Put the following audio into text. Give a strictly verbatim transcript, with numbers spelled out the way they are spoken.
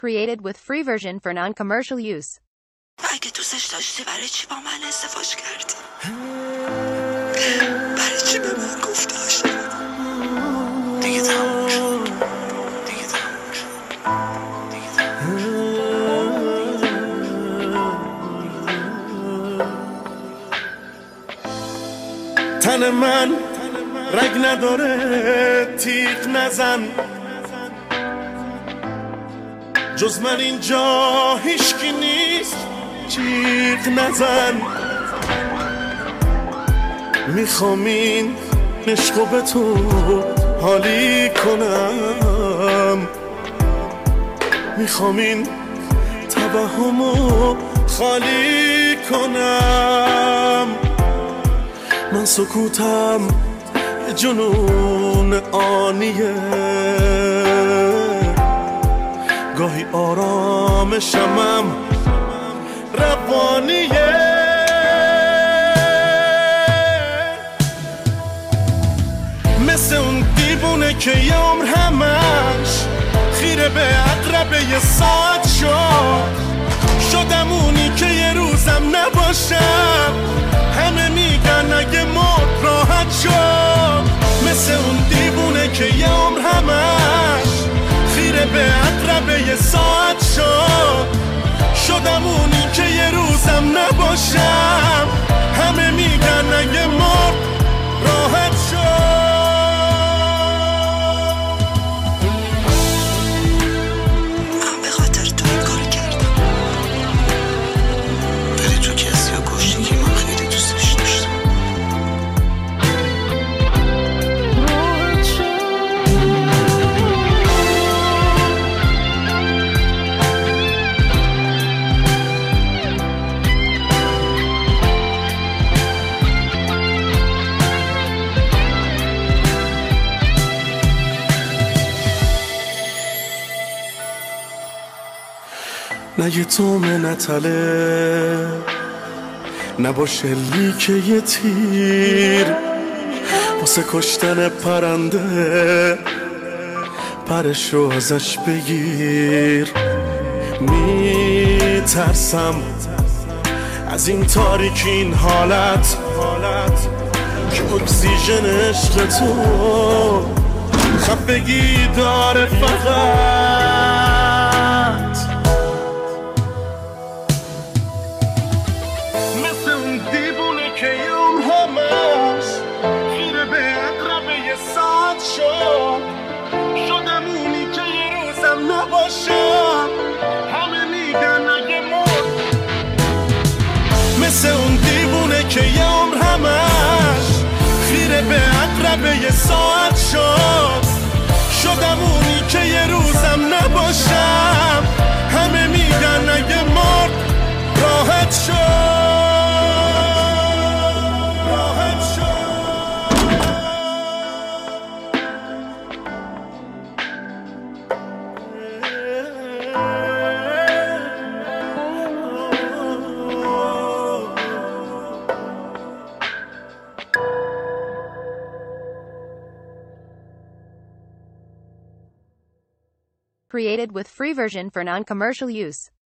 Created with free version for non-commercial use. اگه دوستش داشتی برای چی با من ازدواج کردی؟ برای چی به من گفت عاشق؟ دیگه تموم شد. دیگه تموم شد. دیگه تموم شد. تن من رگ نداره، تیغ نزن، جز من اینجا هیچکی نیست، جیغ نزن. میخوام این عشقو به تو حالی کنم، میخوام این توهمو خالی کنم. من سکوتم یه جنون آنیه، گاهی آرامشمم روانیه. مثل اون دیوونه که یه عمر همش خیره به عقربه یه ساعت شد. شدم اونی که یه روزم نباشم، همه میگن اگه مرد راحت شد. مثل اون دیوونه که یه عمر همش خیره به عقربه یه ساعت شد. شدم اونی که یه روزم نباشم، همه میگن اگه مرد راحت شد. من به خاطر تو این کار کردم، ولی تو کسی رو کشتی که من خیلی دوستش داشتم. نه یه تومه نتله، نباشه لیکه یه تیر، واسه کشتن پرنده پرشو ازش بگیر. میترسم از این تاریکی، این حالت که اکسیژن عشق تو خفگی داره فقط. که یوم همش خیره به عقربه یه ساعت شد. شدم اونی که یه روزم نباشم، همه میگن اگه مرد. مثل اون دیوونه که یه عمر همش خیره به عقربه یه ساعت شد. شدم اونی که یه روزم نباشم، همه میگن اگه مرد راحت شد. Created with free version for non-commercial use.